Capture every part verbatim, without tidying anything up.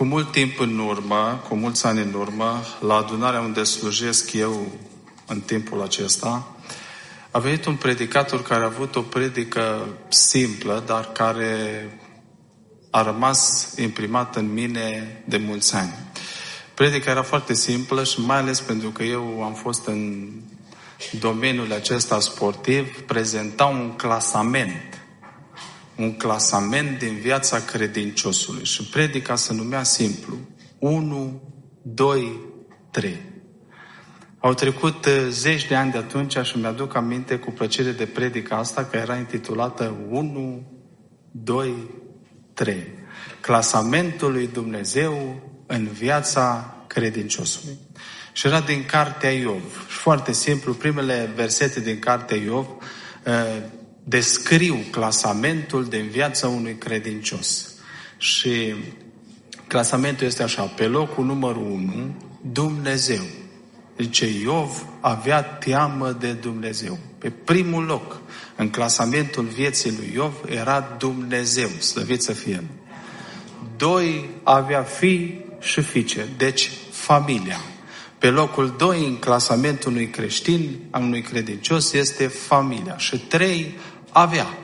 Cu mult timp în urmă, cu mulți ani în urmă, la adunarea unde slujesc eu în timpul acesta, a venit un predicator care a avut o predică simplă, dar care a rămas imprimată în mine de mulți ani. Predica era foarte simplă și mai ales pentru că eu am fost în domeniul acesta sportiv, prezenta un clasament. Un clasament din viața credinciosului. Și predica se numea simplu. unu, doi, trei. Au trecut zeci de ani de atunci și mi-aduc aminte cu plăcere de predica asta, că era intitulată unu, doi, trei. Clasamentul lui Dumnezeu în viața credinciosului. Și era din cartea Iov. Și foarte simplu, primele versete din cartea Iov uh, descriu clasamentul din viața unui credincios. Și clasamentul este așa: pe locul numărul unu, Dumnezeu. Zice, Iov avea teamă de Dumnezeu. Pe primul loc, în clasamentul vieții lui Iov, era Dumnezeu, slăvit să fie. Doi, avea fii și fiice, deci familia. Pe locul doi, în clasamentul unui creștin, a unui credincios, este familia. Și trei, avea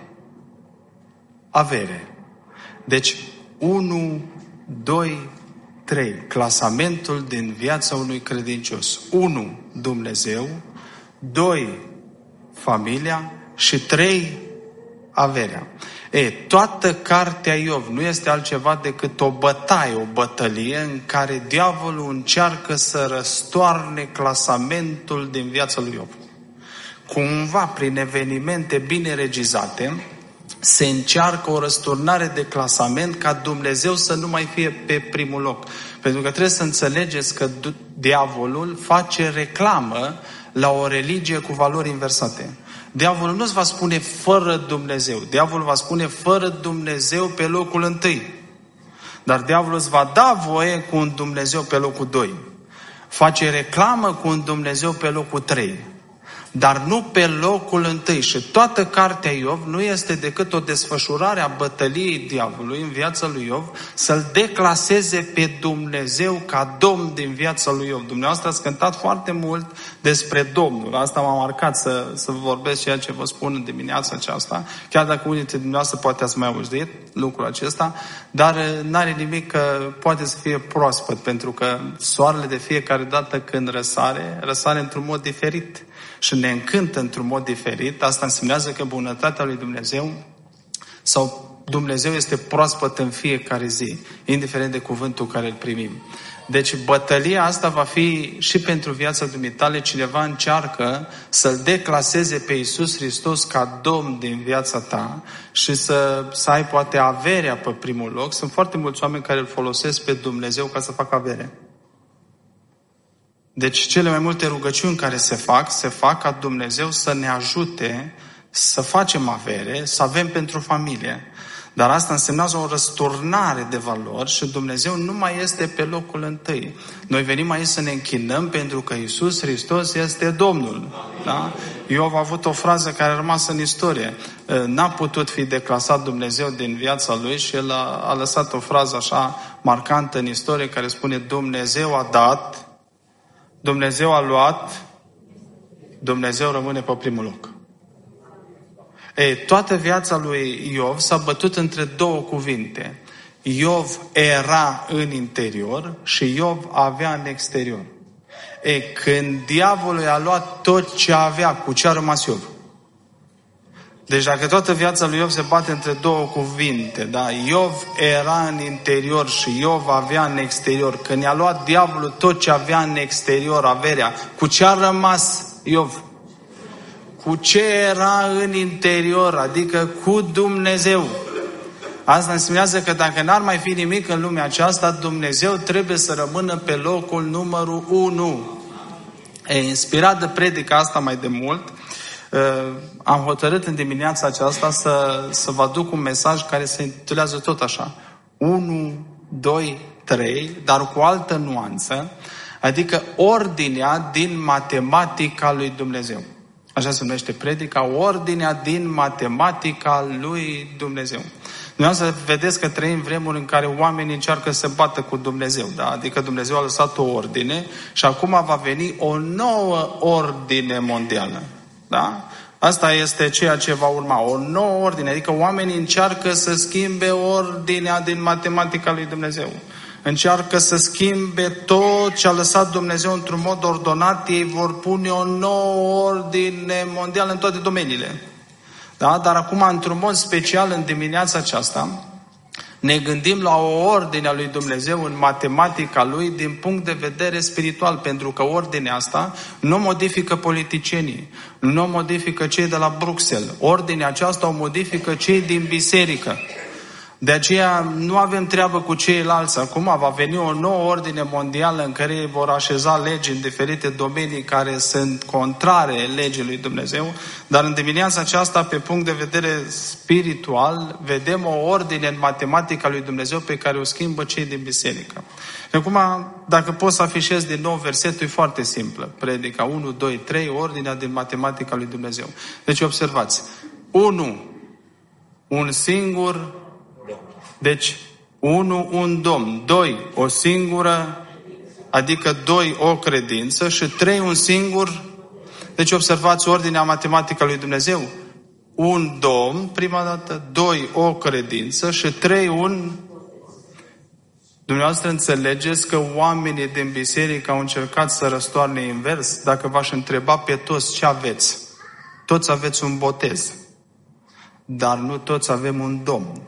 avere. Deci, unu, doi, trei. Clasamentul din viața unui credincios. unu, Dumnezeu. doi, familia. Și trei, averea. E, toată cartea Iov nu este altceva decât o bătaie, o bătălie în care diavolul încearcă să răstoarne clasamentul din viața lui Iov. Cumva, prin evenimente bine regizate, se încearcă o răsturnare de clasament ca Dumnezeu să nu mai fie pe primul loc. Pentru că trebuie să înțelegeți că diavolul face reclamă la o religie cu valori inversate. Diavolul nu îți va spune fără Dumnezeu. Diavolul va spune fără Dumnezeu pe locul întâi. Dar diavolul îți va da voie cu un Dumnezeu pe locul doi. Face reclamă cu un Dumnezeu pe locul trei. Dar nu pe locul întâi. Și toată cartea Iov nu este decât o desfășurare a bătăliei diavolului în viața lui Iov, să-l declaseze pe Dumnezeu ca Domn din viața lui Iov. Dumneavoastră ați cântat foarte mult despre Domnul. Asta m-a marcat să, să vorbesc ceea ce vă spun în dimineața aceasta. Chiar dacă unii dintre dumneavoastră poate ați mai auzit lucrul acesta, dar n-are nimic că poate să fie proaspăt, pentru că soarele de fiecare dată când răsare, răsare într-un mod diferit. Și ne încântă într-un mod diferit. Asta însemnează că bunătatea lui Dumnezeu sau Dumnezeu este proaspăt în fiecare zi, indiferent de cuvântul care îl primim. Deci bătălia asta va fi și pentru viața dumitale. Cineva încearcă să-L declaseze pe Iisus Hristos ca Domn din viața ta și să, să ai poate averea pe primul loc. Sunt foarte mulți oameni care îl folosesc pe Dumnezeu ca să facă avere. Deci cele mai multe rugăciuni care se fac, se fac ca Dumnezeu să ne ajute să facem avere, să avem pentru familie. Dar asta însemnează o răsturnare de valori și Dumnezeu nu mai este pe locul întâi. Noi venim aici să ne închinăm pentru că Iisus Hristos este Domnul. Da? Iov a avut o frază care a rămas în istorie. N-a putut fi declasat Dumnezeu din viața lui și el a, a lăsat o frază așa marcantă în istorie care spune: Dumnezeu a dat, Dumnezeu a luat, Dumnezeu rămâne pe primul loc. Ei, toată viața lui Iov s-a bătut între două cuvinte. Iov era în interior și Iov avea în exterior. Ei, când diavolul a luat tot ce avea, cu ce a rămas Iov? Deci dacă toată viața lui Iov se bate între două cuvinte, da? Iov era în interior și Iov avea în exterior. Când i-a luat diavolul tot ce avea în exterior, averea, cu ce a rămas Iov? Cu ce era în interior, adică cu Dumnezeu. Asta înseamnă că dacă n-ar mai fi nimic în lumea aceasta, Dumnezeu trebuie să rămână pe locul numărul unu. E, inspirat de predica asta mai de mult, am hotărât în dimineața aceasta să, să vă aduc un mesaj care se intitulează tot așa: unu, doi, trei, dar cu altă nuanță, adică ordinea din matematica lui Dumnezeu. Așa se numește predica, ordinea din matematica lui Dumnezeu. Dumneavoastră vedeți că trăim vremuri în care oamenii încearcă să bată cu Dumnezeu, da? Adică Dumnezeu a lăsat o ordine și acum va veni o nouă ordine mondială, da? Asta este ceea ce va urma, o nouă ordine, adică oamenii încearcă să schimbe ordinea din matematica lui Dumnezeu. Încearcă să schimbe tot ce a lăsat Dumnezeu într-un mod ordonat, ei vor pune o nouă ordine mondială în toate domeniile. Da? Dar acum, într-un mod special, în dimineața aceasta, ne gândim la o ordine a lui Dumnezeu în matematica lui din punct de vedere spiritual, pentru că ordinea asta nu modifică politicienii, nu modifică cei de la Bruxelles. Ordinea aceasta o modifică cei din biserică. De aceea nu avem treabă cu ceilalți. Acum va veni o nouă ordine mondială în care vor așeza legi în diferite domenii care sunt contrare legii lui Dumnezeu. Dar în dimineața aceasta, pe punct de vedere spiritual, vedem o ordine în matematica lui Dumnezeu pe care o schimbă cei din biserică. Și acum, dacă pot să afișez din nou versetul, e foarte simplă. Predica unu, doi, trei, ordinea din matematica lui Dumnezeu. Deci observați. unu. Un singur. Deci, unu, un Domn, doi, o singură, adică doi, o credință și trei, un singur. Deci observați ordinea matematică a lui Dumnezeu. Un Domn, prima dată, doi, o credință și trei, un. Dumneavoastră înțelegeți că oamenii din biserică au încercat să răstoarne invers? Dacă v-aș întreba pe toți ce aveți, toți aveți un botez, dar nu toți avem un Domn.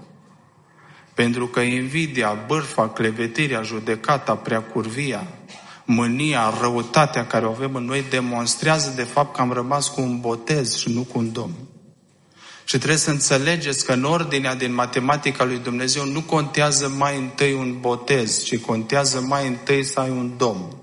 Pentru că invidia, bârfa, clevetirea, judecata, preacurvia, mânia, răutatea care o avem în noi demonstrează de fapt că am rămas cu un botez și nu cu un Domn. Și trebuie să înțelegeți că în ordinea din matematica lui Dumnezeu nu contează mai întâi un botez, ci contează mai întâi să ai un Domn.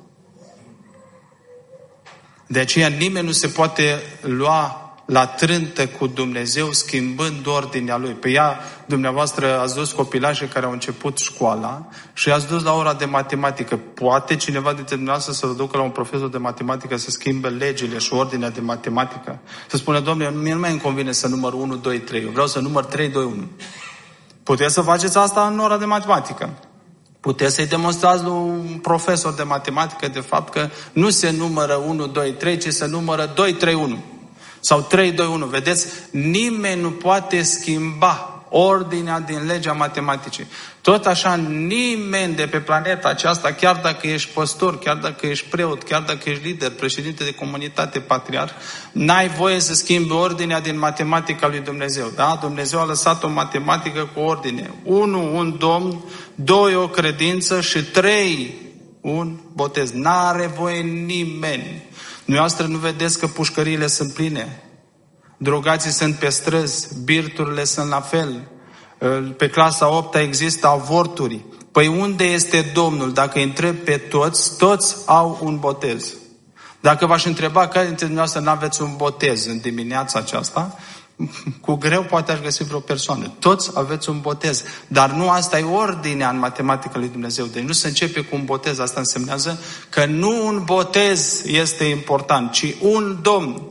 De aceea nimeni nu se poate lua la trântă cu Dumnezeu schimbând ordinea Lui. Pe ea, dumneavoastră, ați dus copilașii care au început școala și i-ați dus la ora de matematică. Poate cineva dintre dumneavoastră să-l ducă la un profesor de matematică să schimbe legile și ordinea de matematică? Să spună, Doamne, mie nu mai îmi convine să număr unu, doi, trei. Eu vreau să număr trei, doi, unu. Puteți să faceți asta în ora de matematică. Puteți să-i demonstrați lui un profesor de matematică de fapt că nu se numără unu, doi, trei, ci se numără doi, trei, unu. Sau trei, doi, unu. Vedeți? Nimeni nu poate schimba ordinea din legea matematicii. Tot așa, nimeni de pe planeta aceasta, chiar dacă ești păstor, chiar dacă ești preot, chiar dacă ești lider, președinte de comunitate, patriarh, n-ai voie să schimbi ordinea din matematica lui Dumnezeu. Da? Dumnezeu a lăsat o matematică cu ordine. unu, un Domn, doi, o credință și trei, un botez. N-are voie nimeni. Dumneavoastră nu vedeți că pușcăriile sunt pline, drogații sunt pe străzi, birturile sunt la fel, pe clasa a opta există avorturi. Păi unde este Domnul? Dacă îi întreb pe toți, toți au un botez. Dacă v-aș întreba care dintre dumneavoastră n-aveți un botez în dimineața aceasta, cu greu poate aș găsi vreo persoană. Toți aveți un botez. Dar nu asta e ordinea în matematica lui Dumnezeu. Deci nu se începe cu un botez. Asta însemnează că nu un botez este important, ci un Domn.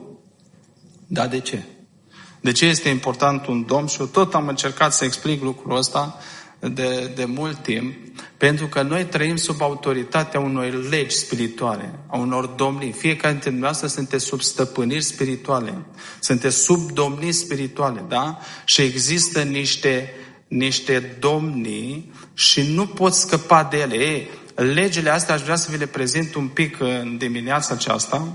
Da, de ce? De ce este important un Domn? Și eu tot am încercat să explic lucrul ăsta de, de mult timp. Pentru că noi trăim sub autoritatea unor legi spirituale, a unor domnii. Fiecare dintre dumneavoastră sunteți sub stăpâniri spirituale. Sunteți sub domnii spirituale, da? Și există niște, niște domnii și nu poți scăpa de ele. Ei, legile astea aș vrea să vi le prezint un pic în dimineața aceasta,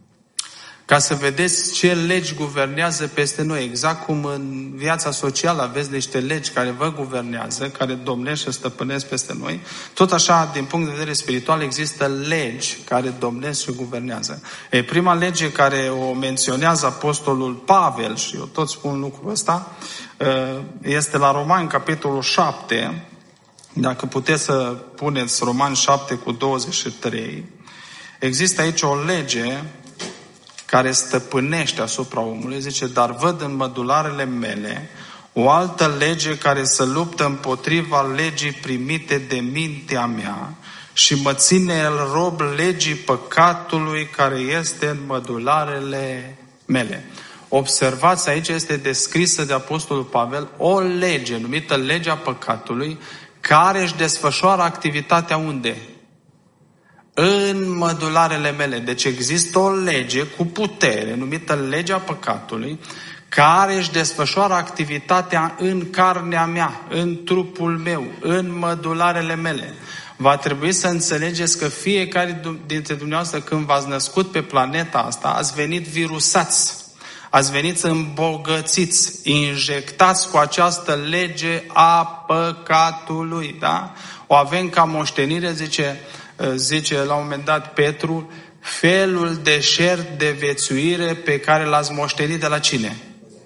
ca să vedeți ce legi guvernează peste noi. Exact cum în viața socială aveți niște legi care vă guvernează, care domnesc și stăpânesc peste noi, tot așa, din punct de vedere spiritual, există legi care domnesc și guvernează. E, prima lege care o menționează apostolul Pavel, și eu tot spun lucrul ăsta, este la Romani, capitolul șapte. Dacă puteți să puneți Romani șapte cu douăzeci și trei, există aici o lege care stăpânește asupra omului, zice, dar văd în mădularele mele o altă lege care să luptă împotriva legii primite de mintea mea și mă ține el rob legii păcatului care este în mădularele mele. Observați, aici este descrisă de Apostolul Pavel o lege numită legea păcatului, care își desfășoară activitatea unde? În mădularele mele. Deci există o lege cu putere numită legea păcatului, care își desfășoară activitatea în carnea mea, în trupul meu, în mădularele mele. Va trebui să înțelegeți că fiecare dintre dumneavoastră, când v-ați născut pe planeta asta, ați venit virusați, ați venit îmbogățiți, injectați cu această lege a păcatului, da? O avem ca moștenire, zice, zice la un moment dat Petru, felul de șert de viețuire pe care l-ați moștenit de la cine?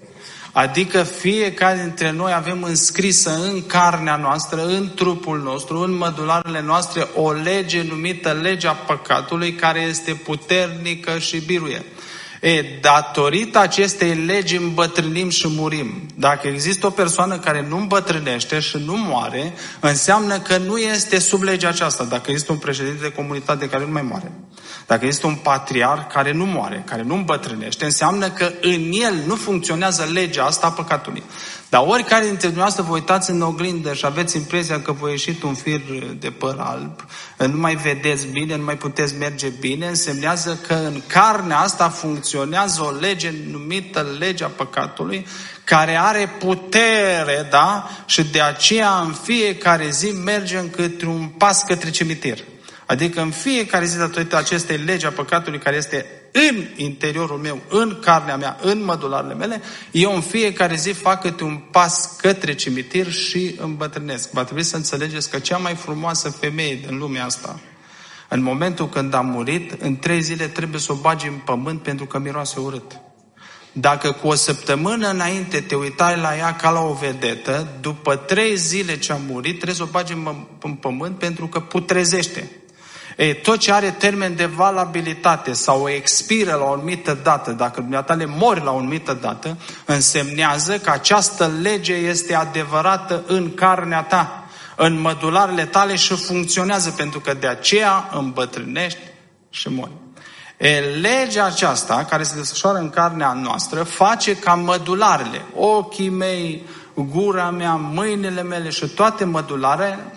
Adică fiecare dintre noi avem înscrisă în carnea noastră, în trupul nostru, în mădularele noastre, o lege numită legea păcatului, care este puternică și biruie. E, datorită acestei legi îmbătrânim și murim. Dacă există o persoană care nu îmbătrânește și nu moare, înseamnă că nu este sub legea aceasta. Dacă există un președinte de comunitate care nu mai moare, dacă există un patriarh care nu moare, care nu îmbătrânește, înseamnă că în el nu funcționează legea asta a păcatului. Dar oricare dintre dumneavoastră vă uitați în oglindă și aveți impresia că vă ieșit un fir de păr alb, nu mai vedeți bine, nu mai puteți merge bine, însemnează că în carnea asta funcționează o lege numită legea păcatului, care are putere, da? Și de aceea în fiecare zi mergem câte un pas către cimitir. Adică în fiecare zi, datorită acestei legi a păcatului care este în interiorul meu, în carnea mea, în mădularele mele, eu în fiecare zi fac câte un pas către cimitir și îmbătrânesc. Va trebui să înțelegeți că cea mai frumoasă femeie din lumea asta, în momentul când a murit, în trei zile trebuie să o bagi în pământ pentru că miroase urât. Dacă cu o săptămână înainte te uitai la ea ca la o vedetă, după trei zile ce a murit, trebuie să o bagi în pământ pentru că putrezește. E, tot ce are termen de valabilitate sau expiră la o anumită dată, dacă dumneavoastră mori la o anumită dată, însemnează că această lege este adevărată în carnea ta, în mădularele tale și funcționează, pentru că de aceea îmbătrânești și mori. E, legea aceasta, care se desfășoară în carnea noastră, face ca mădularele, ochii mei, gura mea, mâinile mele și toate mădularele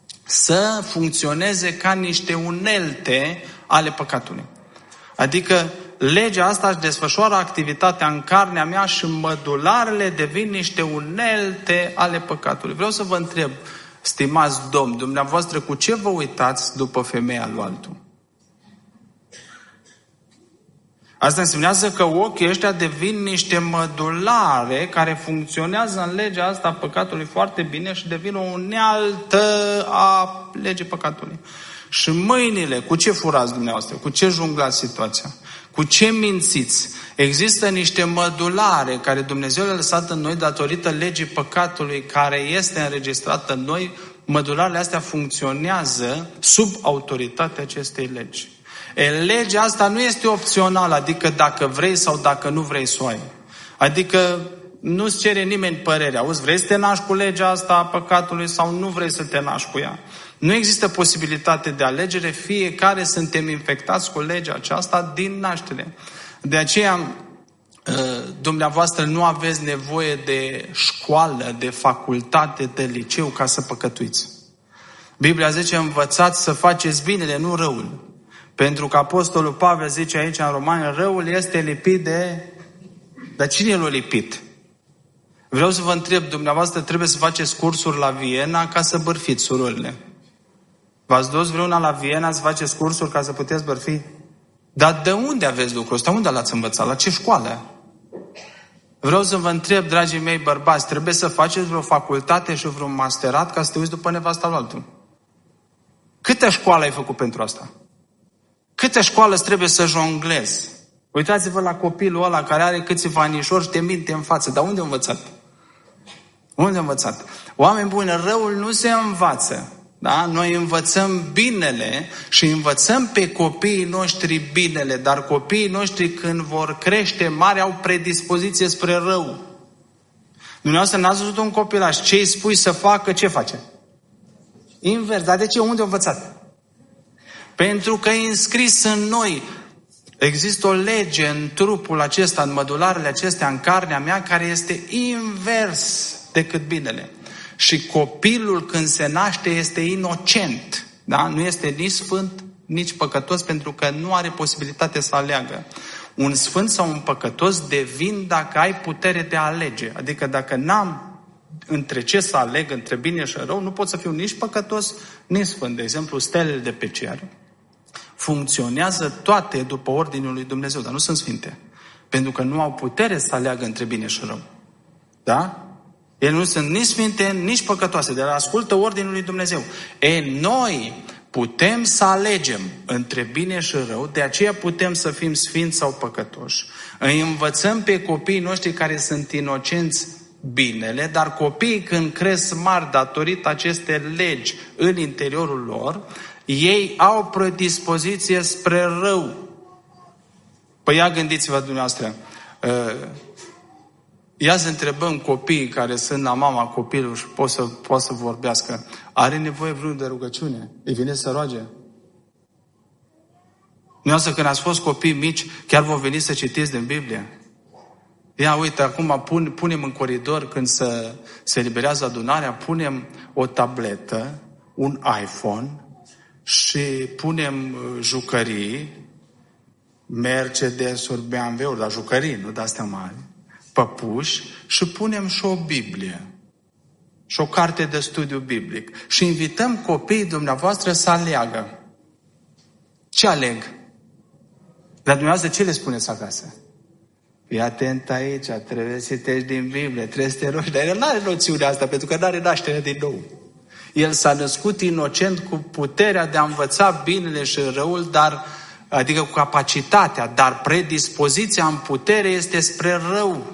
să funcționeze ca niște unelte ale păcatului. Adică legea asta își desfășoară activitatea în carnea mea și mădularele devin niște unelte ale păcatului. Vreau să vă întreb, stimați domni, dumneavoastră cu ce vă uitați după femeia lui altul? Asta înseamnă că ochii ăștia devin niște mădulare care funcționează în legea asta a păcatului foarte bine și devin o unealtă a legii păcatului. Și mâinile, cu ce furați dumneavoastră? Cu ce junglați situația? Cu ce mințiți? Există niște mădulare care Dumnezeu le-a lăsat în noi datorită legii păcatului care este înregistrată în noi. Mădularele astea funcționează sub autoritatea acestei legi. E, legea asta nu este opțională, adică dacă vrei sau dacă nu vrei să o ai. Adică nu-ți cere nimeni părerea. Auzi, vrei să te naști cu legea asta a păcatului sau nu vrei să te naști cu ea? Nu există posibilitate de alegere, fiecare suntem infectați cu legea aceasta din naștere. De aceea, dumneavoastră nu aveți nevoie de școală, de facultate, de liceu ca să păcătuiți. Biblia zice, învățați să faceți binele, nu răul. Pentru că Apostolul Pavel zice aici în Romani, răul este lipit de... Dar cine l-a lipit? Vreau să vă întreb, dumneavoastră trebuie să faceți cursuri la Viena ca să bârfiți surorile. V-ați dus vreuna la Viena să faceți cursuri ca să puteți bârfi? Dar de unde aveți lucrul ăsta? Unde l-ați învățat? La ce școală? Vreau să vă întreb, dragii mei bărbați, trebuie să faceți vreo facultate și vreun masterat ca să te uiți după nevasta lui altul? Câte școală ai făcut pentru asta? Câte școală îți trebuie să jonglezi? Uitați-vă la copilul ăla care are câțiva anișori și te minte în față. Dar unde a învățat? Unde a învățat? Oameni buni, răul nu se învață. Da? Noi învățăm binele și învățăm pe copiii noștri binele, dar copiii noștri când vor crește mari au predispoziție spre rău. Dumneavoastră n-ați văzut un copilaș, ce îi spui să facă, ce face? Invers. Dar de ce? Unde a învățat? Pentru că e înscris în noi. Există o lege în trupul acesta, în mădularele acestea, în carnea mea, care este invers decât binele. Și copilul când se naște este inocent, da? Nu este nici sfânt, nici păcătos, pentru că nu are posibilitate să aleagă. Un sfânt sau un păcătos devin dacă ai putere de a alege. Adică dacă n-am între ce să aleg, între bine și rău, nu pot să fiu nici păcătos, nici sfânt. De exemplu, stelele de pe cer funcționează toate după ordinul lui Dumnezeu, dar nu sunt sfinte. Pentru că nu au putere să aleagă între bine și rău. Da? Ele nu sunt nici sfinte, nici păcătoase, dar ascultă ordinul lui Dumnezeu. E, noi putem să alegem între bine și rău, de aceea putem să fim sfinți sau păcătoși. Îi învățăm pe copiii noștri care sunt inocenți binele, dar copiii când cresc mari datorită aceste legi în interiorul lor, ei au predispoziție spre rău. Păi ia gândiți-vă dumneavoastră, ia să întrebăm copiii care sunt la mama copilului și pot să, pot să vorbească. Are nevoie vreunul de rugăciune? Îi vine să roage? Dumneavoastră când ați fost copii mici, chiar vă veni să citiți din Biblie? Ia uite, acum pun, punem în coridor când se, se eliberează adunarea, punem o tabletă, un iPhone și punem jucării, Mercedes-uri, B M W-uri, dar jucării, nu de-astea mari, păpuși și punem și o Biblie și o carte de studiu biblic și invităm copiii dumneavoastră să aleagă. Ce aleg? Dar dumneavoastră ce le spuneți acasă? Fii atent aici, trebuie să citești din Biblie, trebuie să te rogi. Dar el nu are noțiunea asta, pentru că nu are naștere din nou. El s-a născut inocent cu puterea de a învăța binele și răul, dar, adică cu capacitatea, dar predispoziția în putere este spre rău.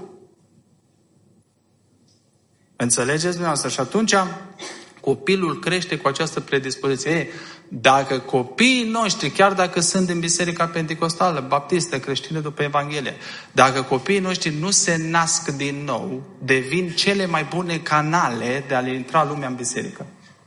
Înțelegeți dumneavoastră? Și atunci copilul crește cu această predispoziție. Ei, dacă copiii noștri, chiar dacă sunt din Biserica Pentecostală, Baptistă, creștină după Evanghelie, dacă copiii noștri nu se nasc din nou, devin cele mai bune canale de a le intra lumea în biserică.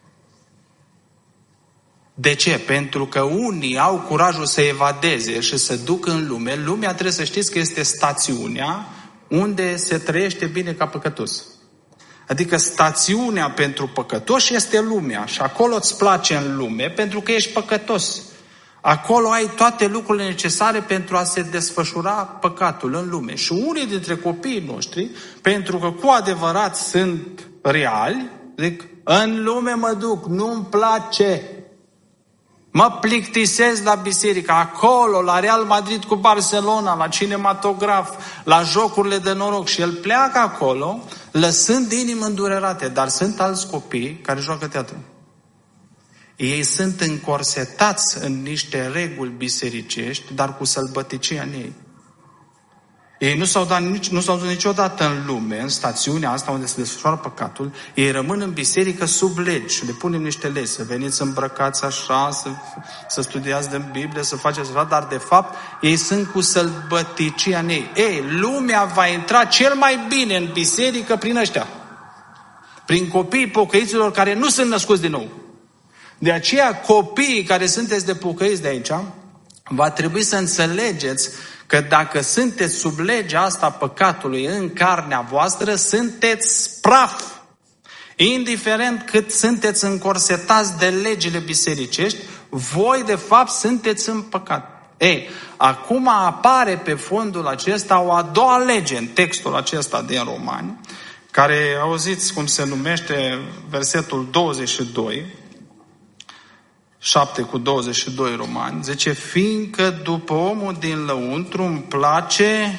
De ce? Pentru că unii au curajul să evadeze și să ducă în lume. Lumea, trebuie să știți că este stațiunea unde se trăiește bine ca păcătos. Adică stațiunea pentru păcătoși este lumea și acolo îți place în lume pentru că ești păcătos. Acolo ai toate lucrurile necesare pentru a se desfășura păcatul în lume. Și unii dintre copiii noștri, pentru că cu adevărat sunt reali, zic, în lume mă duc, nu-mi place. Mă plictisesc la biserică, acolo, la Real Madrid cu Barcelona, la cinematograf, la jocurile de noroc. Și el pleacă acolo, lăsând inimă îndurerate. Dar sunt alți copii care joacă teatru. Ei sunt încorsetați în niște reguli bisericești, dar cu sălbăticia în ei. Ei nu s-au, dat nici, nu s-au dus niciodată în lume, în stațiunea asta unde se desfășoară păcatul. Ei rămân în biserică sub legi și le punem niște legi. Să veniți îmbrăcați așa, să, să studiați din Biblie, să faceți așa, dar de fapt ei sunt cu sălbăticia în ei. Ei, lumea va intra cel mai bine în biserică prin ăștia. Prin copiii pocăiților care nu sunt născuți din nou. De aceea copiii care sunteți de pocăiți de aici, va trebui să înțelegeți că dacă sunteți sub legea asta păcatului în carnea voastră, sunteți praf. Indiferent cât sunteți încorsetați de legile bisericești, voi de fapt sunteți în păcat. Ei, acum apare pe fondul acesta o a doua lege în textul acesta din Romani, care auziți cum se numește versetul douăzeci și doi, șapte cu douăzeci și doi Romani, zice, fiindcă după omul din lăuntru îmi place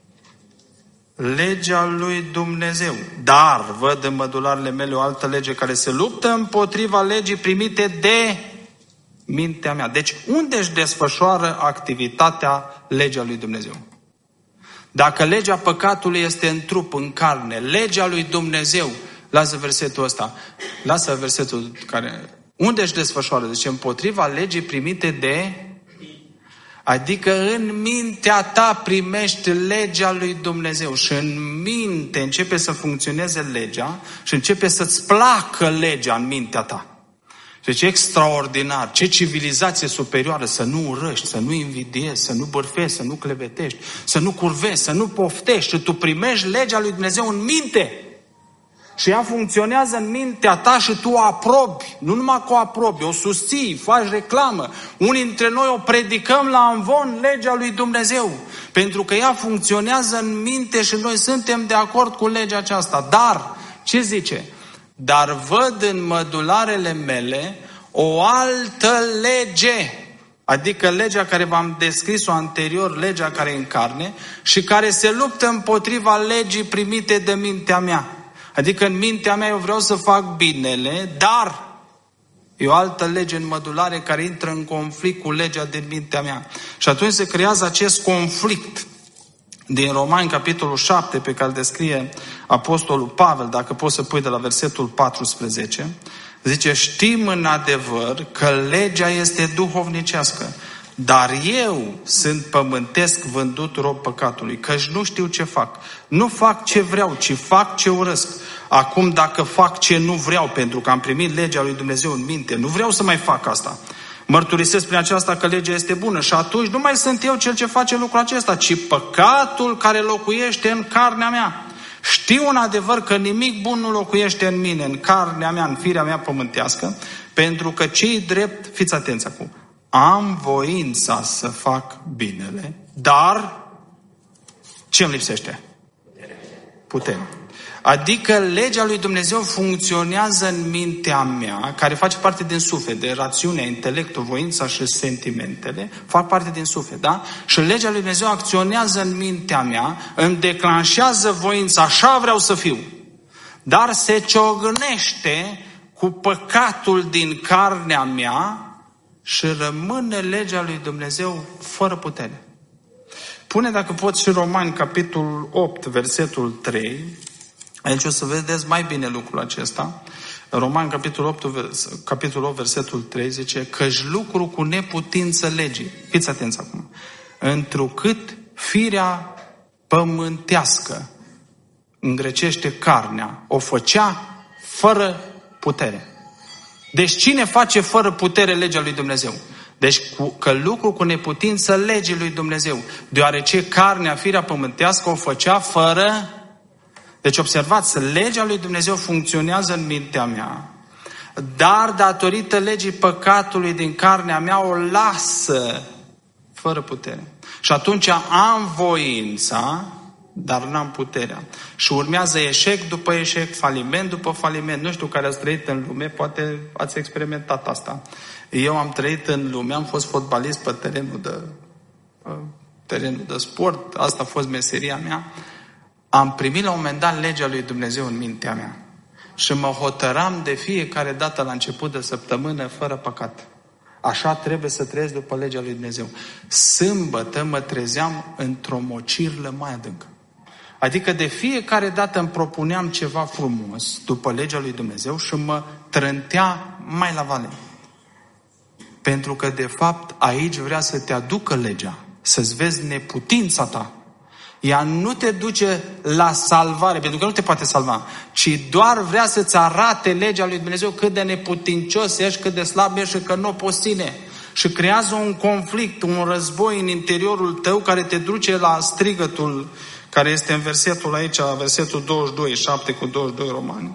legea lui Dumnezeu. Dar văd în mădularele mele o altă lege care se luptă împotriva legii primite de mintea mea. Deci unde își desfășoară activitatea legea lui Dumnezeu? Dacă legea păcatului este în trup, în carne, legea lui Dumnezeu, lasă versetul ăsta, lasă versetul care... Unde își desfășoară? Deci împotriva legii primite de... Adică în mintea ta primești legea lui Dumnezeu și în minte începe să funcționeze legea și începe să-ți placă legea în mintea ta. Și Deci extraordinar, ce civilizație superioară, să nu urăști, să nu invidiezi, să nu bârfești, să nu clevetești, să nu curvezi, să nu poftești. Și tu primești legea lui Dumnezeu în minte. Și ea funcționează în mintea ta și tu o aprobi. Nu numai că o aprobi, o susții, faci reclamă. Unii dintre noi o predicăm la amvon, legea lui Dumnezeu. Pentru că ea funcționează în minte și noi suntem de acord cu legea aceasta. Dar, ce zice? Dar văd în mădularele mele o altă lege. Adică legea care v-am descris-o anterior, legea care e în carne, și care se luptă împotriva legii primite de mintea mea. Adică în mintea mea eu vreau să fac binele, dar e o altă lege în mădulare care intră în conflict cu legea din mintea mea. Și atunci se creează acest conflict din Romani, capitolul șapte, pe care descrie apostolul Pavel, dacă poți să pui de la versetul paisprezece, zice: știm în adevăr că legea este duhovnicească, dar eu sunt pământesc, vândut rob păcatului, căci nu știu ce fac. Nu fac ce vreau, ci fac ce urăsc. Acum dacă fac ce nu vreau, pentru că am primit legea lui Dumnezeu în minte, nu vreau să mai fac asta. Mărturisesc prin aceasta că legea este bună și atunci nu mai sunt eu cel ce face lucrul acesta, ci păcatul care locuiește în carnea mea. Știu în adevăr că nimic bun nu locuiește în mine, în carnea mea, în firea mea pământească, pentru că cei drept, fiți atenți acum, am voința să fac binele, dar ce îmi lipsește? Putere. Adică legea lui Dumnezeu funcționează în mintea mea, care face parte din suflet, de rațiunea, intelectul, voința și sentimentele, fac parte din suflet, da? Și legea lui Dumnezeu acționează în mintea mea, îmi declanșează voința, așa vreau să fiu, dar se ciognește cu păcatul din carnea mea și rămâne legea lui Dumnezeu fără putere. Pune, dacă poți, și Romani, capitolul opt, versetul trei. Aici o să vedeți mai bine lucrul acesta. Romani, capitolul opt, capitolul opt, versetul trei, zice: căci lucru cu neputință legii. Fiți atenți acum. Întrucât firea pământească, în grecește carnea, o făcea fără putere. Deci cine face fără putere legea lui Dumnezeu? Deci cu, că lucru cu neputință legii lui Dumnezeu, deoarece carnea, firea pământească, o făcea fără. Deci observați, legea lui Dumnezeu funcționează în mintea mea, dar datorită legii păcatului din carnea mea o lasă fără putere. Și atunci am voința, dar n-am puterea. Și urmează eșec după eșec, faliment după faliment. Nu știu care ați trăit în lume, poate ați experimentat asta. Eu am trăit în lume, am fost fotbalist pe terenul de, terenul de sport, asta a fost meseria mea. Am primit la un moment dat legea lui Dumnezeu în mintea mea și mă hotăram de fiecare dată la început de săptămână fără păcat. Așa trebuie să trăiesc după legea lui Dumnezeu. Sâmbătă mă trezeam într-o mocirlă mai adâncă. Adică de fiecare dată îmi propuneam ceva frumos după legea lui Dumnezeu și mă trântea mai la vale. Pentru că de fapt aici vrea să te aducă legea, să-ți vezi neputința ta. Ea nu te duce la salvare, pentru că nu te poate salva, ci doar vrea să-ți arate legea lui Dumnezeu cât de neputincios ești, cât de slab ești și că nu o poți ține. Și creează un conflict, un război în interiorul tău care te duce la strigătul care este în versetul aici, versetul douăzeci și doi, șapte cu douăzeci și doi Romani.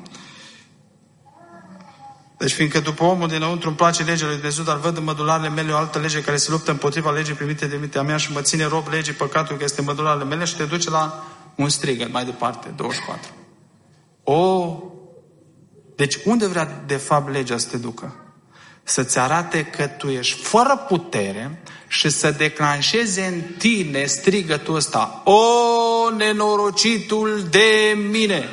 Deci fiindcă după omul dinăuntru îmi place legea lui Dumnezeu, dar văd în mădularele mele o altă lege care se luptă împotriva legii primite de mintea mea și mă ține rob legii păcatului care este în mădularele mele și te duce la un strigăt mai departe, douăzeci și patru. O, deci unde vrea de fapt legea să te ducă? Să-ți arate că tu ești fără putere și să declanșeze în tine strigătul ăsta: o, nenorocitul de mine!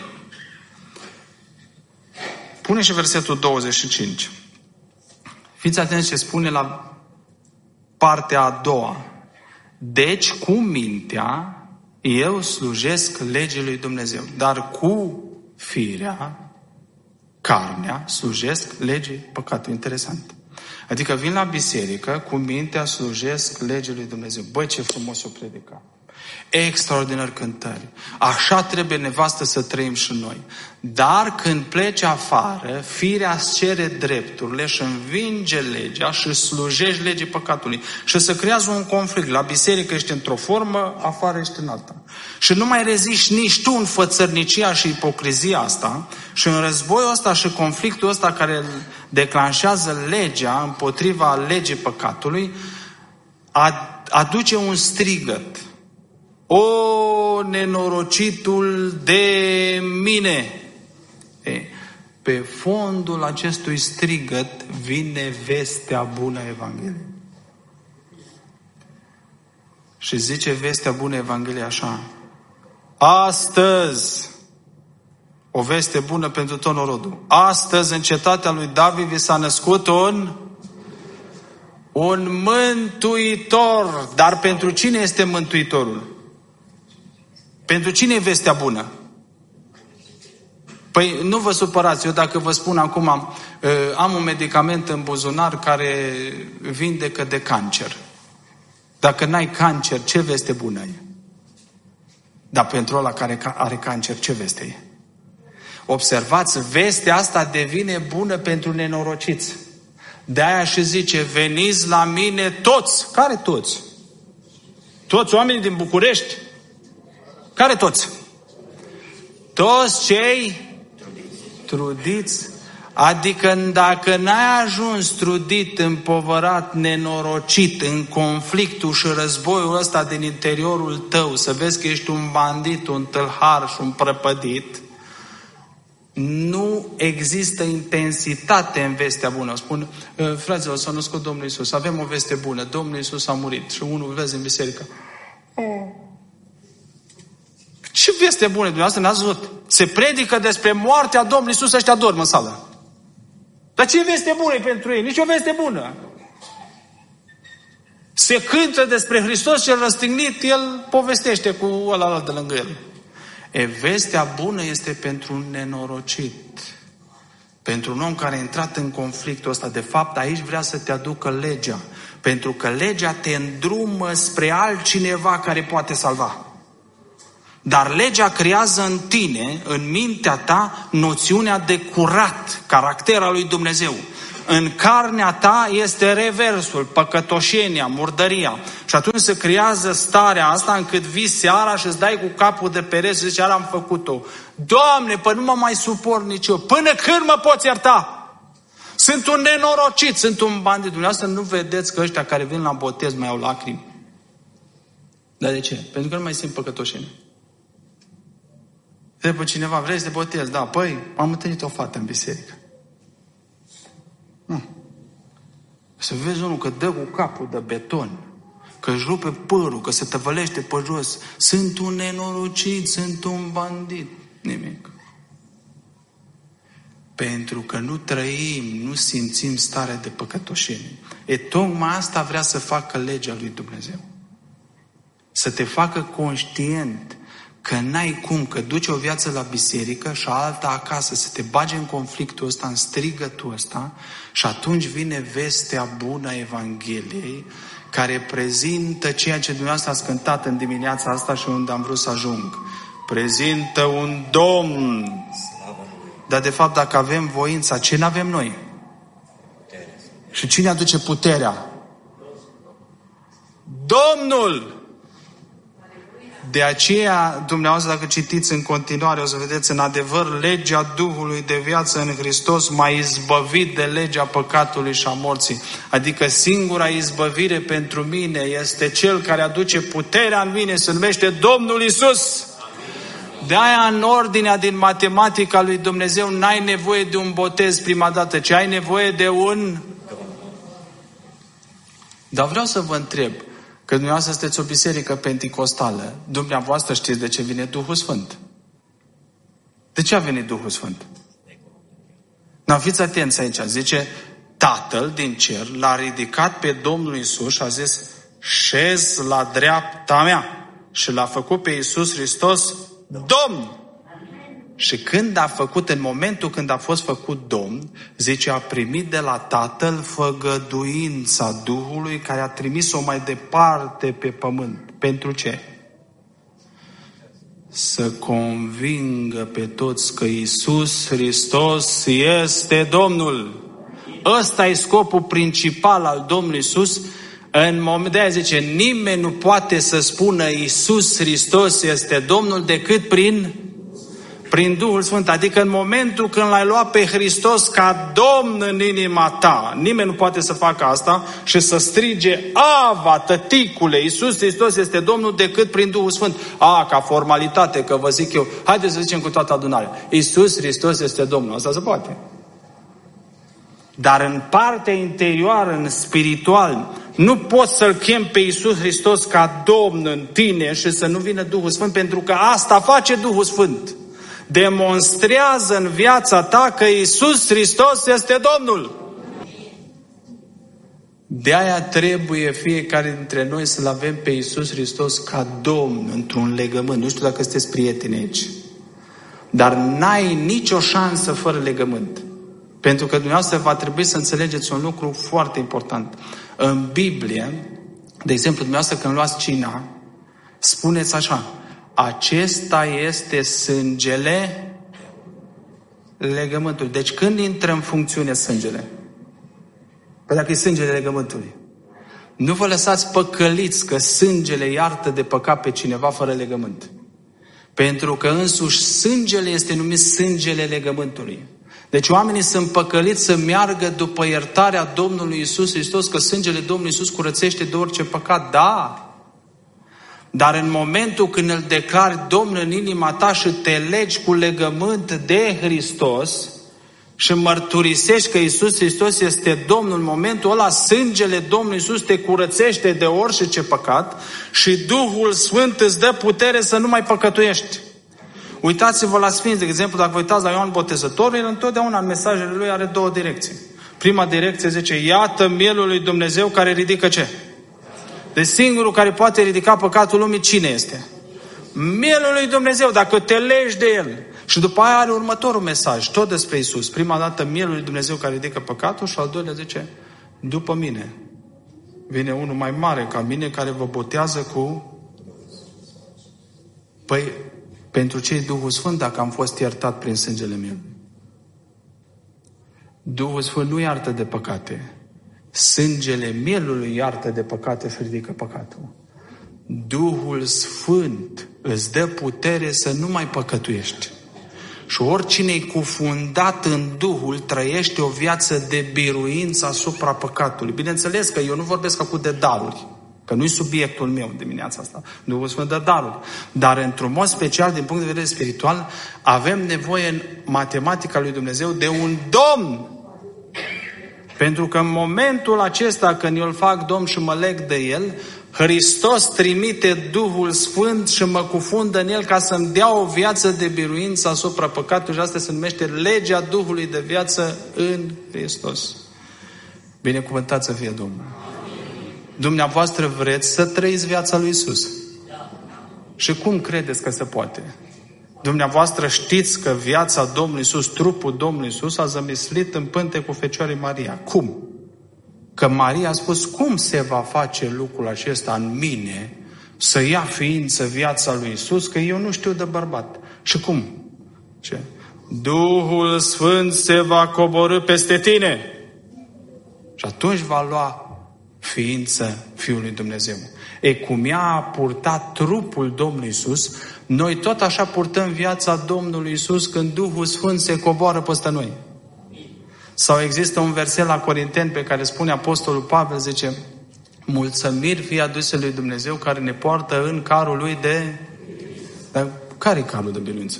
Pune și versetul douăzeci și cinci. Fiți atenți ce spune la partea a doua. Deci cu mintea eu slujesc legii lui Dumnezeu, dar cu firea, carnea, slujesc legii păcatului. Interesant. Adică vin la biserică, cu mintea slujesc legii lui Dumnezeu. Băi, ce frumos o predică. Extraordinar cântări. Așa trebuie, nevastă, să trăim și noi. Dar când pleci afară, firea îți cere drepturile și învinge legea și slujești legii păcatului. Și se creează un conflict. La biserică ești într-o formă, afară ești în alta. Și nu mai reziști nici tu în fățărnicia și ipocrizia asta. Și în războiul ăsta și conflictul ăsta care îl declanșează legea împotriva legii păcatului, aduce un strigăt. O, nenorocitul de mine! E, pe fondul acestui strigăt vine vestea bună a Evangheliei. Și zice vestea bună a Evangheliei așa: astăzi, o veste bună pentru tot norodul, astăzi în cetatea lui David vi s-a născut un un mântuitor. Dar pentru cine este mântuitorul? Pentru cine e vestea bună? Păi nu vă supărați, eu dacă vă spun acum, am un medicament în buzunar care vindecă de cancer. Dacă n-ai cancer, ce veste bună e? Dar pentru ăla care are cancer, ce veste e? Observați, vestea asta devine bună pentru nenorociți. De-aia și zice, veniți la mine toți. Care toți? Toți oamenii din București? Care toți? Toți cei trudiți. Adică dacă n-ai ajuns trudit, împovărat, nenorocit, în conflictul și războiul ăsta din interiorul tău, să vezi că ești un bandit, un tâlhar și un prăpădit, nu există intensitate în vestea bună. Spun, fraților, s-a născut Domnul Iisus, avem o veste bună, Domnul Iisus a murit. Și unul vezi în biserică. Ce veste bună, dumneavoastră n-ați văzut? Se predică despre moartea Domnului Iisus, ăștia dorm în sală. Dar ce veste bună e pentru ei? Nici o veste bună. Se cântă despre Hristos cel răstignit, el povestește cu ăla de lângă el. E, vestea bună este pentru un nenorocit. Pentru un om care a intrat în conflictul ăsta. De fapt, aici vrea să te aducă legea. Pentru că legea te îndrumă spre altcineva care poate salva. Dar legea creează în tine, în mintea ta, noțiunea de curat, caracterul lui Dumnezeu. În carnea ta este reversul, păcătoșenia, murdăria. Și atunci se creează starea asta încât vii seara și îți dai cu capul de pereți și zici, iar am făcut-o. Doamne, păi nu mă mai suport nici eu. Până când mă poți ierta? Sunt un nenorocit, sunt un bandit. Dumneavoastră nu vedeți că ăștia care vin la botez mai au lacrimi. Dar de ce? Pentru că nu mai simt păcătoșenie. Trebuie cineva, vrei să te botezi? Da, păi, am întâlnit o fată în biserică. Nu. Să vezi unul că dă cu capul de beton, că își rupe părul, că se tăvălește pe jos. Sunt un nenorocit, sunt un bandit. Nimic. Pentru că nu trăim, nu simțim starea de păcătoșenie. E tocmai asta vrea să facă legea lui Dumnezeu. Să te facă conștient că n-ai cum, că duci o viață la biserică și alta acasă, să te bagi în conflictul ăsta, în strigătul ăsta, și atunci vine vestea bună a Evangheliei, care prezintă ceea ce dumneavoastră ați cântat în dimineața asta și unde am vrut să ajung. Prezintă un Domn. Dar de fapt, dacă avem voința, ce n-avem noi? Și cine aduce puterea? Domnul! De aceea, dumneavoastră, dacă citiți în continuare, o să vedeți, în adevăr, legea Duhului de viață în Hristos m-a izbăvit de legea păcatului și a morții. Adică singura izbăvire pentru mine este Cel care aduce puterea în mine, se numește Domnul Iisus. De aia, în ordinea din matematica lui Dumnezeu, n-ai nevoie de un botez prima dată, ci ai nevoie de un... Dar vreau să vă întreb, că dumneavoastră sunteți o biserică penticostală, dumneavoastră știți de ce vine Duhul Sfânt. De ce a venit Duhul Sfânt? Nu, fiți atenți aici. Zice, Tatăl din cer l-a ridicat pe Domnul Iisus și a zis, șez la dreapta mea. Și l-a făcut pe Iisus Hristos Domn. Și când a făcut, în momentul când a fost făcut Domn, zice, a primit de la Tatăl făgăduința Duhului care a trimis-o mai departe pe pământ. Pentru ce? să convingă pe toți că Iisus Hristos este Domnul. Ăsta e scopul principal al Domnului Iisus. În moment de aia zice, nimeni nu poate să spună Iisus Hristos este Domnul decât prin, prin Duhul Sfânt. Adică în momentul când l-ai luat pe Hristos ca Domn în inima ta, nimeni nu poate să facă asta și să strige, Ava, tăticule, Iisus Hristos este Domnul decât prin Duhul Sfânt. A, ca formalitate, că vă zic eu, haideți să zicem cu toată adunarea, Iisus Hristos este Domnul. Asta se poate. Dar în partea interioară, în spiritual, nu poți să-L chem pe Iisus Hristos ca Domn în tine și să nu vină Duhul Sfânt, pentru că asta face Duhul Sfânt. Demonstrează în viața ta că Iisus Hristos este Domnul. De aia trebuie fiecare dintre noi să-L avem pe Iisus Hristos ca Domn într-un legământ. Nu știu dacă sunteți prieteni aici. Dar n-ai nicio șansă fără legământ. Pentru că dumneavoastră va trebui să înțelegeți un lucru foarte important. În Biblie, de exemplu, dumneavoastră când luați cina, spuneți așa, acesta este sângele legământului. Deci când intră în funcțiune sângele? Păi dacă e sângele legământului. Nu vă lăsați păcăliți că sângele iartă de păcat pe cineva fără legământ. Pentru că însuși sângele este numit sângele legământului. Deci oamenii sunt păcăliți să meargă după iertarea Domnului Iisus Hristos, că sângele Domnului Iisus curățește de orice păcat. Da! Dar în momentul când îl declari Domn în inima ta și te legi cu legământ de Hristos și mărturisești că Iisus Hristos este Domnul, în momentul ăla sângele Domnului Iisus te curățește de orice păcat și Duhul Sfânt îți dă putere să nu mai păcătuiești. Uitați-vă la Sfinți, de exemplu, dacă vă uitați la Ioan Botezătorul, el întotdeauna în mesajele lui are două direcții. Prima direcție zice, iată mielul lui Dumnezeu care ridică ce? Deci singurul care poate ridica păcatul lumii, cine este? Mielul lui Dumnezeu, dacă te legi de el. Și după aia are următorul mesaj, tot despre Iisus. Prima dată mielul lui Dumnezeu care ridică păcatul și al doilea zice, după mine vine unul mai mare ca mine care vă botează cu... Păi, pentru ce e Duhul Sfânt dacă am fost iertat prin sângele meu? Duhul Sfânt nu iartă de păcate. Sângele mielului iartă de păcate și ridică păcatul. Duhul Sfânt îți dă putere să nu mai păcătuiești. Și oricine e cufundat în Duhul trăiește o viață de biruință asupra păcatului. Bineînțeles că eu nu vorbesc acum de daruri, că nu-i subiectul meu dimineața asta. Duhul Sfânt dă daruri. Dar într-un mod special, din punct de vedere spiritual, avem nevoie în matematica lui Dumnezeu de un Domn. Pentru că în momentul acesta, când eu îl fac Domn și mă leg de El, Hristos trimite Duhul Sfânt și mă cufundă în El ca să-mi dea o viață de biruință asupra păcatului. Și asta se numește legea Duhului de viață în Hristos. Binecuvântat să fie Domnul. Dumneavoastră vreți să trăiți viața lui Iisus. Și cum credeți că se poate? Dumneavoastră știți că viața Domnului Iisus, trupul Domnului Iisus a zămislit în pântecul Fecioarei Maria. Cum? Că Maria a spus, cum se va face lucrul acesta în mine, să ia ființă viața lui Iisus, că eu nu știu de bărbat. Și cum? Ce? Duhul Sfânt se va coborî peste tine. Și atunci va lua ființă Fiul lui Dumnezeu. E cum ea a purtat trupul Domnului Iisus, noi tot așa purtăm viața Domnului Iisus când Duhul Sfânt se coboară peste noi. Sau există un verset la Corinteni pe care spune Apostolul Pavel, zice, mulțumiri fie aduse lui Dumnezeu care ne poartă în carul lui de... Dar care e carul de biruință?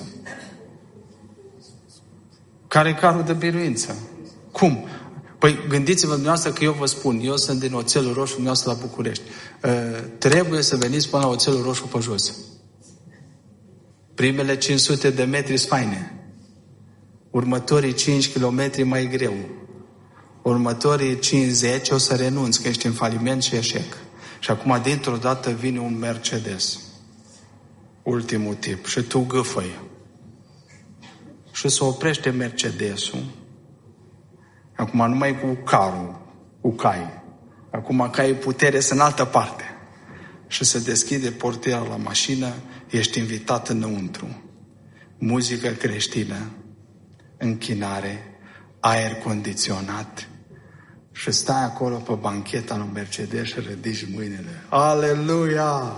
Care e carul de biruință? Cum? Păi gândiți-vă dumneavoastră că eu vă spun, eu sunt din Oțelul Roșu, dumneavoastră la București. Uh, trebuie să veniți până la Oțelul Roșu pe jos. Primele cinci sute de metri faine. Următorii cinci kilometri mai greu. Următorii cincizeci o să renunți, că ești în faliment și eșec. Și acum dintr-o dată vine un Mercedes. Ultimul tip. Și tu gâfăi. Și se oprește Mercedesul. Acum nu mai cu carul, cu cai. Acum cai putere sunt în altă parte. și se deschide portiera la mașină, ești invitat înăuntru. Muzică creștină, închinare, aer condiționat și stai acolo pe bancheta lui Mercedes și ridici mâinile. Aleluia!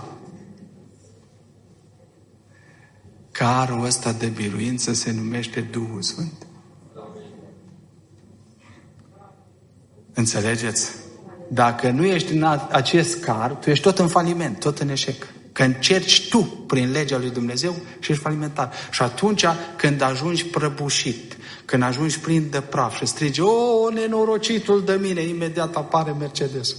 Carul ăsta de biruință se numește Duhul Sfânt. Înțelegeți? Dacă nu ești în acest car, tu ești tot în faliment, tot în eșec. Că încerci tu prin legea lui Dumnezeu și ești falimentar. Și atunci când ajungi prăbușit, când ajungi plin de praf și strigi, o, nenorocitul de mine, imediat apare Mercedesul.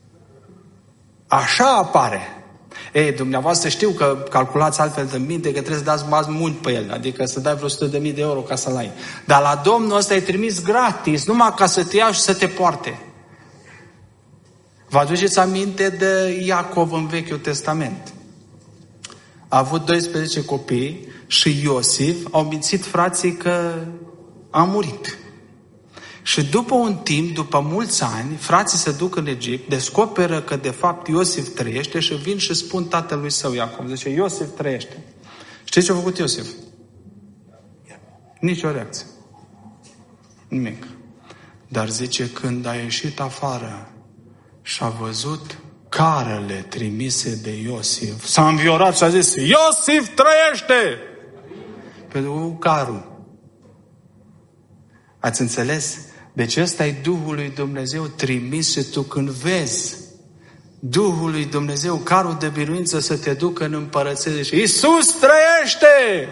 Așa apare. Ei, dumneavoastră știu că calculați altfel de minte, că trebuie să dați mai mult pe el, adică să dai vreo o sută de mii de euro ca să-l ai. Dar la Domnul ăsta ai trimis gratis, numai ca să te ia și să te poarte. Vă aduceți aminte de Iacov în Vechiul Testament? A avut doisprezece copii și Iosif au mințit frații că a murit. Și după un timp, după mulți ani, frații se duc în Egipt, descoperă că de fapt Iosif trăiește și vin și spun tatălui său Iacov. Zice, Iosif trăiește. Știți ce a făcut Iosif? Nici o reacție. Nimic. Dar zice, când a ieșit afară și a văzut carele trimise de Iosif, s-a înviorat și a zis, Iosif trăiește! Pentru carul. Ați înțeles? Deci ăsta e Duhul lui Dumnezeu trimis și tu când vezi Duhul lui Dumnezeu, carul de biruință să te ducă în împărăție și Iisus trăiește!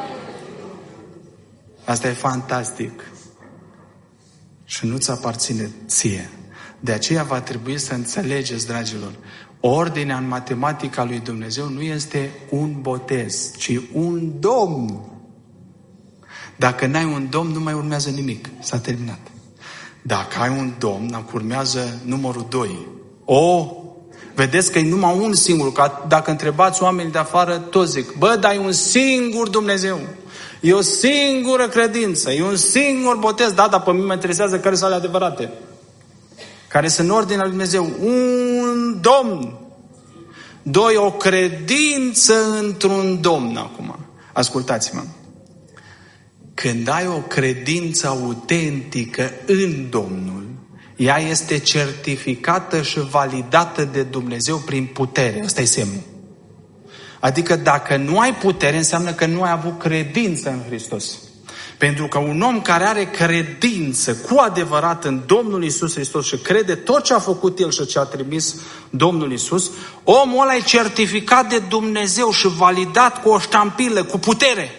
Asta e fantastic. Și nu-ți aparține ție. De aceea va trebui să înțelegeți, dragilor, ordinea în matematica lui Dumnezeu nu este un botez, ci un domn. Dacă n-ai un domn, nu mai urmează nimic. S-a terminat. Dacă ai un domn, acum urmează numărul doi. O, vedeți că e numai un singur. Că dacă întrebați oamenii de afară, toți zic, bă, dar e un singur Dumnezeu. E o singură credință. E un singur botez. Da, dar pe mine mă interesează care sunt ale adevărate. Care sunt în ordinea lui Dumnezeu. Un domn. Doi, o credință într-un domn acum. Ascultați-mă. Când ai o credință autentică în Domnul, ea este certificată și validată de Dumnezeu prin putere. Ăsta e semnul. Adică dacă nu ai putere, înseamnă că nu ai avut credință în Hristos. Pentru că un om care are credință cu adevărat în Domnul Iisus Hristos și crede tot ce a făcut El și ce a trimis Domnul Iisus, omul ăla e certificat de Dumnezeu și validat cu o ștampilă, cu putere.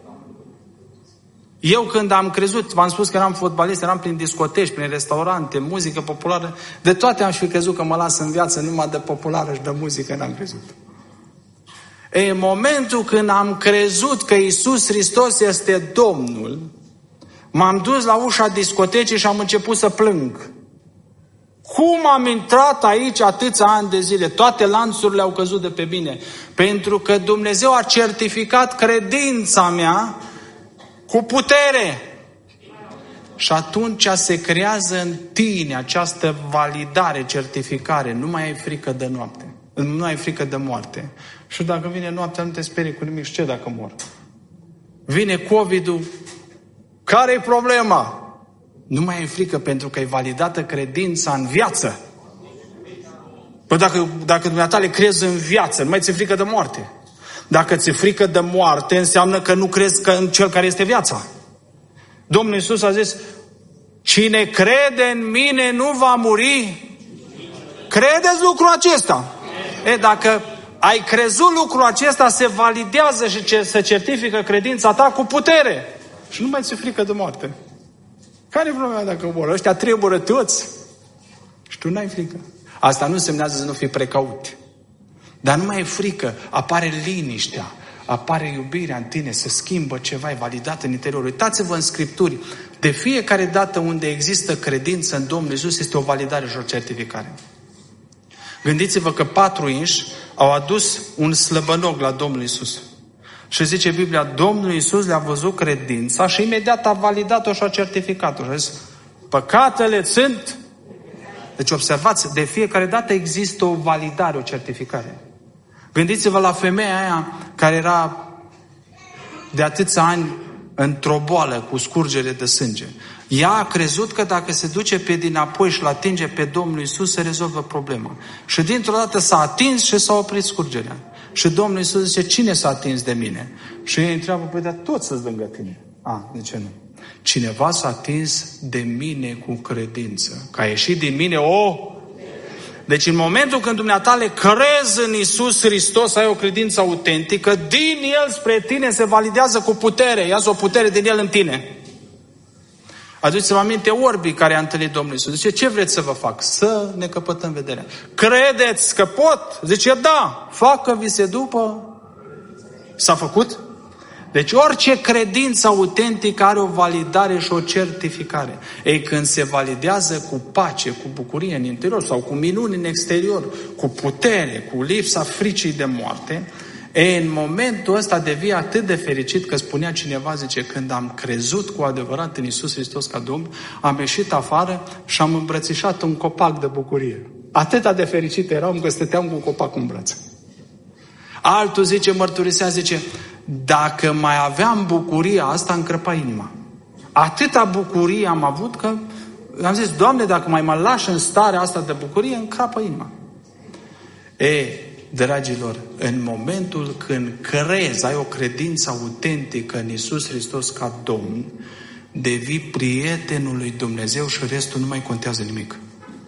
Eu când am crezut, v-am spus că eram fotbalist, eram prin discoteci, prin restaurante, muzică populară, de toate am și crezut că mă las în viață, numai de populară și de muzică n-am crezut. E, în momentul când am crezut că Iisus Hristos este Domnul, m-am dus la ușa discotecii și am început să plâng. Cum am intrat aici atâția ani de zile? Toate lanțurile au căzut de pe mine. Pentru că Dumnezeu a certificat credința mea cu putere. Și atunci se creează în tine această validare, certificare. Nu mai ai frică de noapte. Nu ai frică de moarte. Și dacă vine noaptea, nu te sperii cu nimic. Și ce dacă mor? Vine COVID-ul. Care-i problema? Nu mai ai frică pentru că e validată credința în viață. Păi dacă, dacă dumneavoastră crezi în viață, nu mai ți-e frică de moarte. Dacă ți-e frică de moarte, înseamnă că nu crezi că în Cel care este viața. Domnul Iisus a zis, cine crede în mine nu va muri. Credeți lucrul acesta? E, dacă ai crezut lucrul acesta, se validează și se certifică credința ta cu putere. Și nu mai ți-e frică de moarte. Care e problema dacă mor? Ăștia trebuie toți. Și tu n-ai frică. Asta nu însemnează să nu fii precaut. Dar nu mai e frică, apare liniștea, apare iubirea în tine, se schimbă ceva, e validat în interior. Uitați-vă în Scripturi, de fiecare dată unde există credință în Domnul Iisus, este o validare și o certificare. Gândiți-vă că patru inși au adus un slăbănog la Domnul Iisus. Și zice Biblia, Domnul Iisus le-a văzut credința și imediat a validat-o și a certificat-o. Și a zis, păcatele sunt. Deci observați, de fiecare dată există o validare, o certificare. Gândiți-vă la femeia aia care era de atâția ani într-o boală cu scurgere de sânge. Ea a crezut că dacă se duce pe dinapoi și l-atinge pe Domnul Iisus, se rezolvă problema. Și dintr-o dată s-a atins și s-a oprit scurgerea. Și Domnul Iisus zice, cine s-a atins de mine? Și ei întreabă, păi, dar toți să-ți lângă tine. A, de ce nu? Cineva s-a atins de mine cu credință. Că a ieșit din mine o... Deci în momentul când dumneatale crezi în Iisus Hristos, ai o credință autentică, din El spre tine se validează cu putere. Ia-ți o putere din El în tine. Aduceți-vă aminte orbii care a întâlnit Domnul Iisus. Zice, ce vreți să vă fac? Să ne căpătăm vederea. Credeți că pot? Zice, da, facă-vi se după. S-a făcut? Deci orice credință autentică are o validare și o certificare. Ei, când se validează cu pace, cu bucurie în interior sau cu minuni în exterior, cu putere, cu lipsa fricii de moarte, ei, în momentul ăsta devii atât de fericit că spunea cineva, zice, când am crezut cu adevărat în Iisus Hristos ca Domn, am ieșit afară și am îmbrățișat un copac de bucurie. Atâta de fericit eram că stăteam cu copacul în brațe. Altul zice, mărturisea, zice, dacă mai aveam bucuria asta, încrăpa inima. Atâta bucurie am avut că am zis, Doamne, dacă mai mă lași în starea asta de bucurie, încrapă inima. E, dragilor, în momentul când crezi, ai o credință autentică în Iisus Hristos ca Domn, devii prietenul lui Dumnezeu și restul nu mai contează nimic.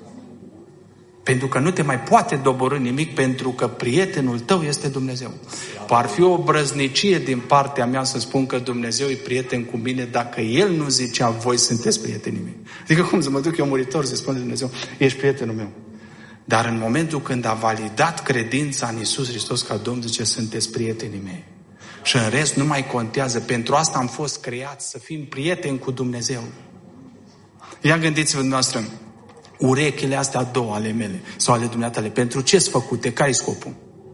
Pentru că nu te mai poate doborî nimic, pentru că prietenul tău este Dumnezeu. Ar fi o brăznicie din partea mea să spun că Dumnezeu e prieten cu mine dacă El nu zicea, voi sunteți prietenii mei. Adică cum să mă duc eu muritor să spun de Dumnezeu, ești prietenul meu. Dar în momentul când a validat credința în Iisus Hristos ca Domn, zice, sunteți prietenii mei. Și în rest nu mai contează. Pentru asta am fost creați, să fim prieteni cu Dumnezeu. Ia gândiți-vă dumneavoastră, urechile astea două ale mele sau ale dumneatale, pentru ce sunt făcute? Care-i scopul?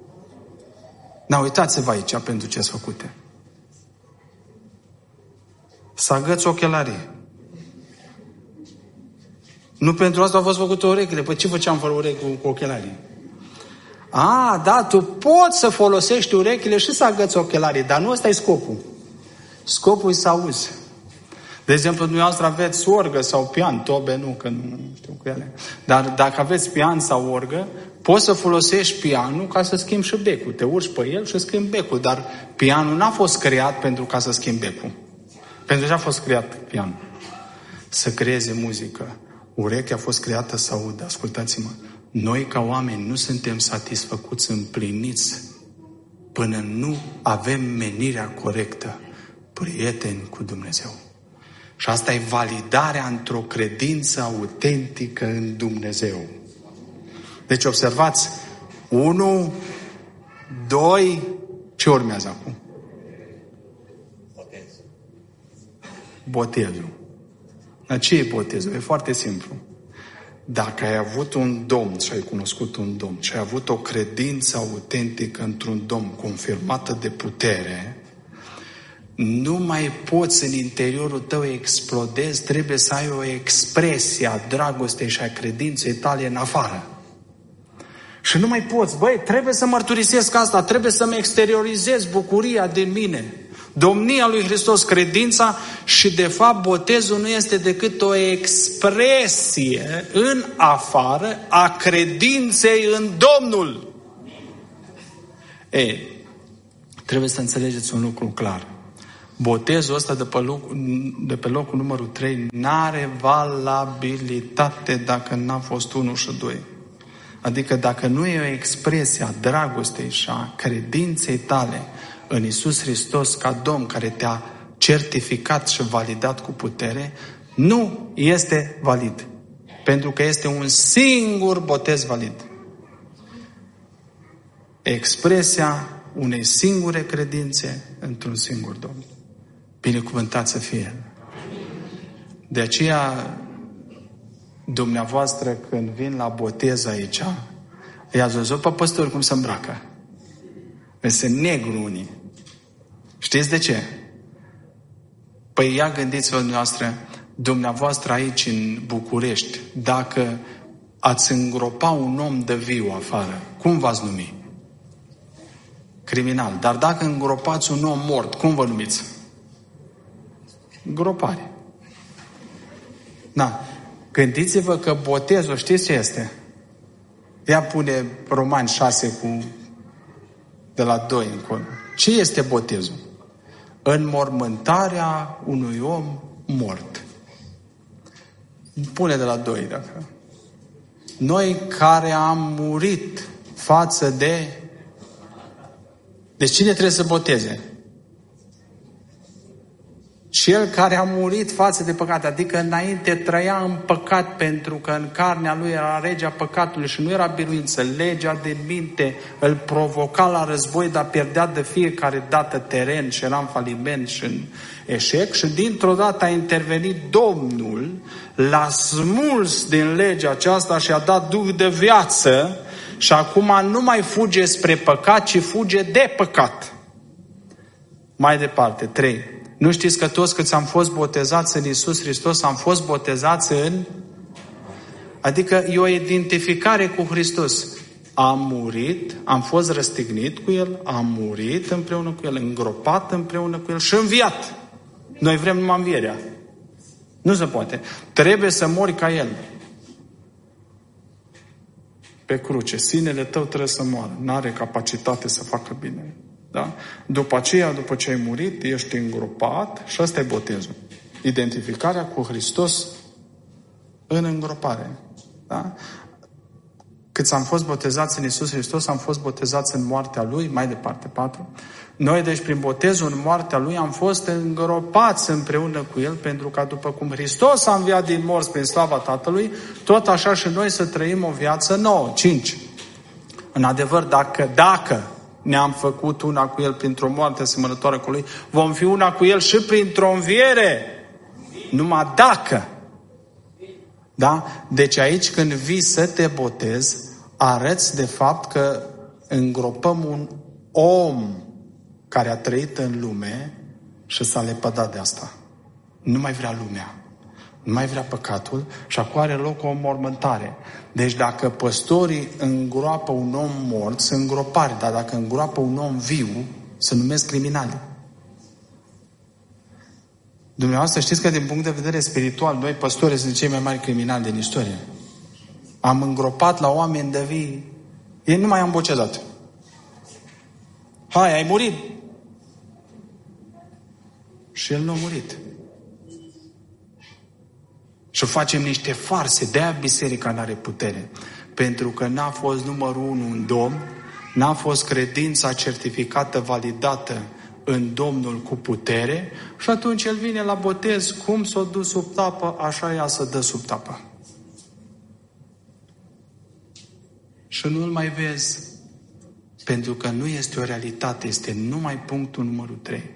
Na, uitați-vă aici pentru ce sunt făcute. Să agăți ochelarii. Nu pentru asta au fost făcute urechile. Păi ce făceam fără urechi cu, cu ochelarii? A, da, tu poți să folosești urechile și să agăți ochelarii, dar nu ăsta e scopul. Scopul e să auzi. De exemplu, dumneavoastră aveți orgă sau pian, tobe nu, că nu știu cu ele. Dar dacă aveți pian sau orgă, poți să folosești pianul ca să schimbi și becul. Te urci pe el și schimbi becul, dar pianul n-a fost creat pentru ca să schimbi becul. Pentru ce a fost creat pianul? Să creeze muzică. Urechea a fost creată să audă. Ascultați-mă, noi ca oameni nu suntem satisfăcuți, împliniți, până nu avem menirea corectă, prieteni cu Dumnezeu. Și asta e validarea într-o credință autentică în Dumnezeu. Deci observați, unu, doi, ce urmează acum? Botez. Botezul. Dar ce e botezul? E foarte simplu. Dacă ai avut un Domn și ai cunoscut un Domn și ai avut o credință autentică într-un Domn confirmată de putere, nu mai poți în interiorul tău explodezi, trebuie să ai o expresie a dragostei și a credinței tale în afară. Și nu mai poți, băi, trebuie să mărturisesc asta, trebuie să-mi exteriorizez bucuria din mine. Domnia lui Hristos, credința și de fapt botezul nu este decât o expresie în afară a credinței în Domnul. Ei, trebuie să înțelegeți un lucru clar. Botezul ăsta de pe, loc, de pe locul numărul trei n-are valabilitate dacă n-a fost unu și doi. Adică dacă nu e o expresie a dragostei și a credinței tale în Iisus Hristos ca Domn care te-a certificat și validat cu putere, nu este valid. Pentru că este un singur botez valid. Expresia unei singure credințe într-un singur Domn. Binecuvântat să fie. De aceea, dumneavoastră, când vin la botez aici, i-ați văzut pe păstori cum se îmbracă. Sunt negru unii. Știți de ce? Păi ia gândiți-vă dumneavoastră, dumneavoastră aici în București, dacă ați îngropa un om de viu afară, cum v-ați numi? criminal. Dar dacă îngropați un om mort, cum vă numiți? Îngropare. Da. Gândiți-vă că botezul, știți ce este? Ea pune Romani șase cu de la doi încolo. Ce este botezul? Înmormântarea unui om mort. Pune de la doi, dacă. Noi care am murit față de... Deci cine trebuie să boteze? Cel care a murit față de păcat, adică înainte trăia în păcat pentru că în carnea lui era legea păcatului și nu era biruință. Legea de minte îl provoca la război, dar pierdea de fiecare dată teren și era în faliment și în eșec. Și dintr-o dată a intervenit Domnul, l-a smuls din legea aceasta și a dat duh de viață și acum nu mai fuge spre păcat, ci fuge de păcat. Mai departe, trei. Nu știți că toți câți am fost botezați în Iisus Hristos, am fost botezați în... Adică e o identificare cu Hristos. Am murit, am fost răstignit cu El, am murit împreună cu El, îngropat împreună cu El și înviat. Noi vrem numai învierea. Nu se poate. Trebuie să mori ca El. Pe cruce. Sinele tău trebuie să moară. N-are capacitate să facă bine. Da? După aceea, după ce ai murit, ești îngropat și ăsta e botezul. Identificarea cu Hristos în îngropare. Da? Câți am fost botezați în Iisus Hristos, am fost botezați în moartea Lui, mai departe, patru. Noi, deci, prin botezul în moartea Lui, am fost îngropați împreună cu El, pentru ca după cum Hristos a înviat din morți prin slava Tatălui, tot așa și noi să trăim o viață nouă. Cinci. În adevăr, dacă, dacă ne-am făcut una cu El printr-o moarte asemănătoare cu Lui, vom fi una cu El și printr-o înviere. Numai dacă. Da? Deci aici când vii să te botezi, arăți de fapt că îngropăm un om care a trăit în lume și s-a lepădat de asta. Nu mai vrea lumea. Nu mai vrea păcatul și acum are loc o înmormântare. Deci dacă păstorii îngroapă un om mort, sunt îngropari, dar dacă îngroapă un om viu, se numesc criminali. Dumneavoastră știți că din punct de vedere spiritual, noi păstorii sunt cei mai mari criminali din istorie. Am îngropat la oameni de vii. Ei nu mai am botezat. Hai, ai murit. Și el nu a murit. Și facem niște farse. De-aia biserica n-are putere. Pentru că n-a fost numărul unu în Domn, n-a fost credința certificată, validată în Domnul cu putere și atunci el vine la botez, cum s-o dus sub tapă, așa ea să dă sub tapă. Și nu-l mai vezi, pentru că nu este o realitate, este numai punctul numărul trei.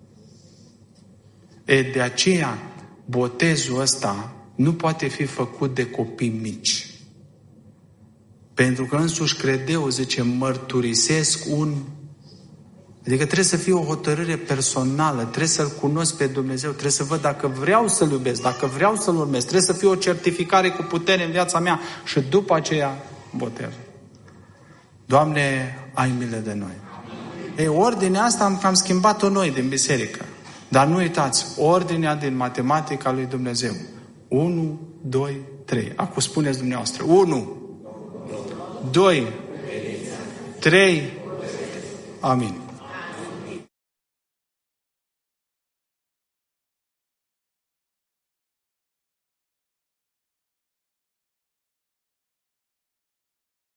E, de aceea, botezul ăsta nu poate fi făcut de copii mici. Pentru că însuși credeu, zice, mărturisesc un... Adică trebuie să fie o hotărâre personală, trebuie să-L cunosc pe Dumnezeu, trebuie să văd dacă vreau să-L iubesc, dacă vreau să-L urmez, trebuie să fie o certificare cu putere în viața mea și după aceea botez. Doamne, ai milă de noi. Ei, ordinea asta am cam schimbat-o noi din biserică. Dar nu uitați, ordinea din matematica lui Dumnezeu. unu, doi, trei. Acum spuneți dumneavoastră. unu, doi, trei. Amin.